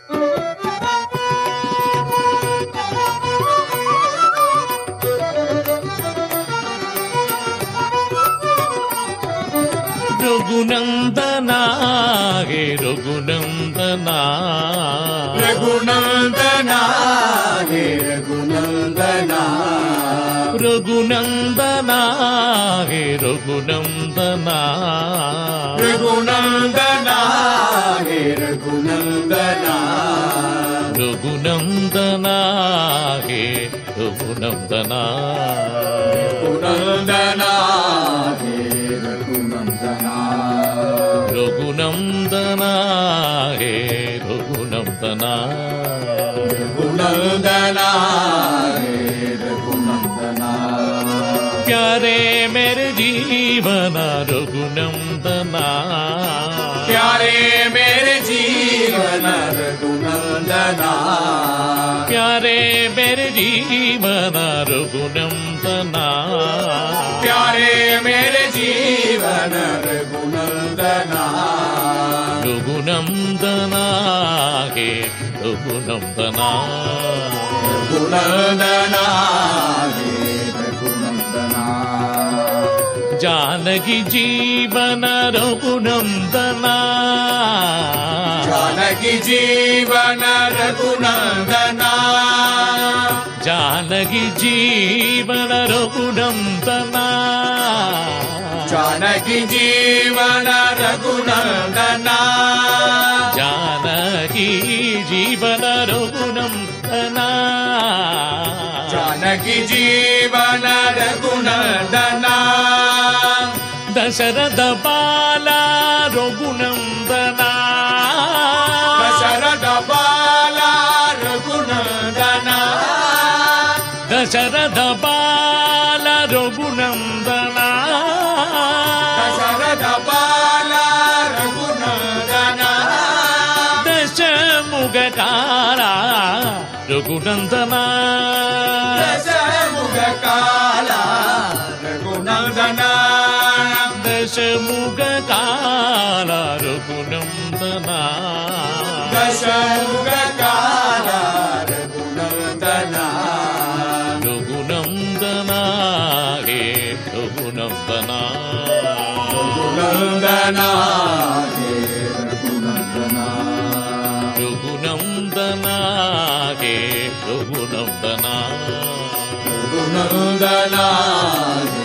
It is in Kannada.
ರಘುನಂದನ ಹೇ ರಘುನಂದನ ರಘುನಂದನ ಹೇ ರಘುನಂದನ ರಘುನಂದನ ಹೇ ರಘುನಂದನ ರಘುನಂದನ ಹೇ ರಘುನಂದನ ರಘುನಂದನ ಹೇ ರಘುನಂದನ ರಘುನಂದನ ಹೇ ರಘುನಂದನ ರಘುನಂದನ ಹೇ ರಘುನಂದನ ರಘುನಂದನ ಹೇ ರಘುನಂದನ ಪ್ಯಾರೆ ಮೇರೆ ಜೀವನ ರಘುನಂದನ ಪ್ಯಾರೆ ಮೇರೆ ಜೀವನ ರಘುನಂದನ ಪ್ಯಾರೆ ಮೇರೆ ಜೀವನ ರಘುನಂದನ ಪ್ಯಾರೆ ಮೇರೆ ಜೀವನ ರಘುನಂದನ ರಘುನಂದನ ಹೇ ರಘುನಂದನ ರಘುನಂದನ ಹೇ ರಘುನಂದನ ಜಾನಕಿ ಜೀವನ ರಘುನಂದನ ಜಾನಕಿ ಜೀವನ ರಘುನಂದನ ಜಾನಕಿ ಜೀವನ ರಘುನಂದನ ಜಾನಕಿ ಜೀವನ ರಘುನಂದನ ಜಾನಕಿ ಜೀವನ ರಘುನಂದನ ಜಾನಕಿ ಜೀವನ ರಘುನಂದನ ದಶರಥ ಬಾಲ ರಘುನಂದನ ದಶರಥ ಬಾಲ ರಘುನಂದನ ದಶರಥ ಬಾಲ ರಘುನಂದನ ದಶರಥ ಬಾಲ ರಘುನಂದನ ದಶಮುಖ ಕಾಲ ರಘುನಂದನ ದಶಮುಖ ಕಾಲ ರಘುನಂದನ ದಶಮುಖ ಕಾಲ ರಘುನಂದನ ದಶಮುಖ ಕಾಲ ರಘುನಂದನ ರಘುನಂದನ ಹೇ ರಘುನಂದನ ರಘುನಂದನ ಹೇ ರಘುನಂದನ ರಘುನಂದನ ಹೇ ರಘುನಂದನ ರಘುನಂದನ